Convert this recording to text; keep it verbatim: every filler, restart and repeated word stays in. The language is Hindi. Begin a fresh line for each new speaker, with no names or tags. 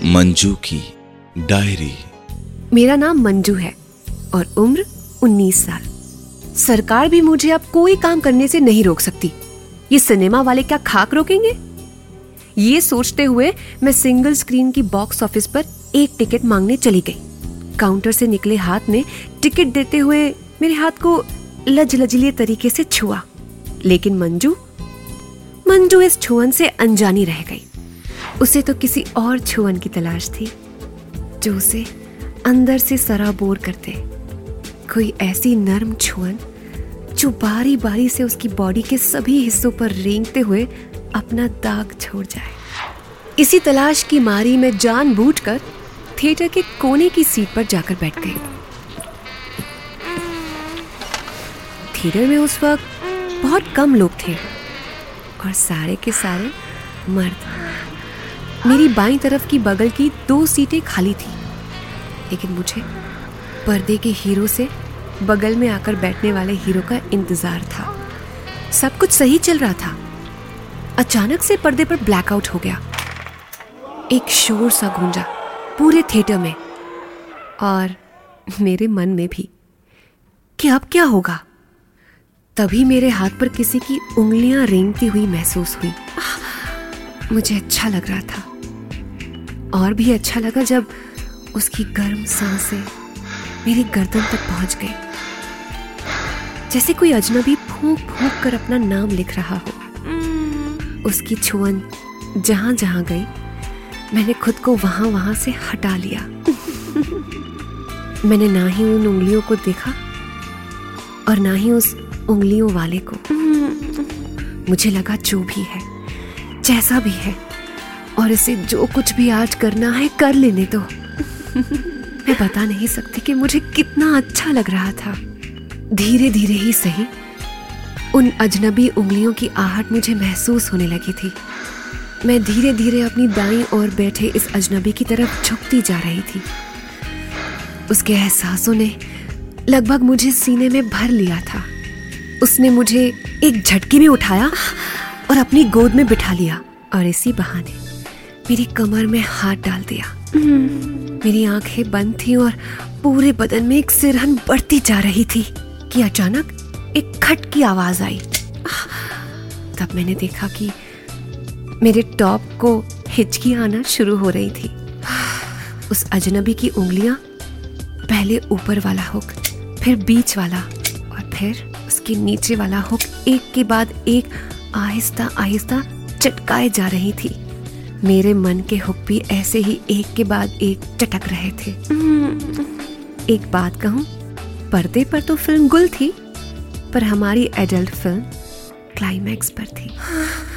मंजू की डायरी।
मेरा नाम मंजू है और उम्र उन्नीस साल। सरकार भी मुझे अब कोई काम करने से नहीं रोक सकती। ये सिनेमा वाले क्या खाक रोकेंगे? ये सोचते हुए मैं सिंगल स्क्रीन की बॉक्स ऑफिस पर एक टिकट मांगने चली गई। काउंटर से निकले हाथ ने टिकट देते हुए मेरे हाथ को लज लजलीय तरीके से छुआ, लेकिन मंजू मंजू इस छुअन से अनजानी रह गई। उसे तो किसी और छुअन की तलाश थी जो उसे अंदर से सराबोर करते। कोई ऐसी नर्म छुअन जो बारी बारी से उसकी बॉडी के सभी हिस्सों पर रेंगते हुए अपना दाग छोड़ जाए। इसी तलाश की मारी में जानबूझकर थिएटर के कोने की सीट पर जाकर बैठ गई। थिएटर में उस वक्त बहुत कम लोग थे और सारे के सारे मर्द। मेरी बाईं तरफ की बगल की दो सीटें खाली थी, लेकिन मुझे पर्दे के हीरो से बगल में आकर बैठने वाले हीरो का इंतजार था। सब कुछ सही चल रहा था। अचानक से पर्दे पर ब्लैकआउट हो गया। एक शोर सा गूंजा पूरे थिएटर में और मेरे मन में भी कि अब क्या होगा। तभी मेरे हाथ पर किसी की उंगलियां रेंगती हुई महसूस हुई। मुझे अच्छा लग रहा था और भी अच्छा लगा जब उसकी गर्म सांसें मेरी गर्दन तक पहुंच गई, जैसे कोई अजनबी फूंक फूंक कर अपना नाम लिख रहा हो। उसकी छुअन जहां जहां गई, मैंने खुद को वहां वहां से हटा लिया। मैंने ना ही उन उंगलियों को देखा और ना ही उस उंगलियों वाले को। मुझे लगा जो भी है, जैसा भी है, और इसे जो कुछ भी आज करना है कर लेने दो। मैं बता नहीं सकती कि मुझे कितना अच्छा लग रहा था। धीरे धीरे ही सही उन अजनबी उंगलियों की आहट मुझे महसूस होने लगी थी। मैं धीरे धीरे अपनी दाईं ओर बैठे इस अजनबी की तरफ झुकती जा रही थी। उसके एहसासों ने लगभग मुझे सीने में भर लिया था। उसने मुझे एक झटके में उठाया और अपनी गोद में बिठा लिया और इसी बहाने मेरी कमर में हाथ डाल दिया। मेरी आंखें बंद थी और पूरे बदन में एक सिरहन बढ़ती जा रही थी कि अचानक एक खट की आवाज आई। तब मैंने देखा कि मेरे टॉप को हिचकी आना शुरू हो रही थी। उस अजनबी की उंगलियां पहले ऊपर वाला हुक, फिर बीच वाला और फिर उसके नीचे वाला हुक एक के बाद एक आहिस्ता आहिस्ता चटकाए जा रही थी। मेरे मन के हुक भी ऐसे ही एक के बाद एक चटक रहे थे। एक बात कहूं, पर्दे पर तो फिल्म गुल थी, पर हमारी एडल्ट फिल्म क्लाइमैक्स पर थी।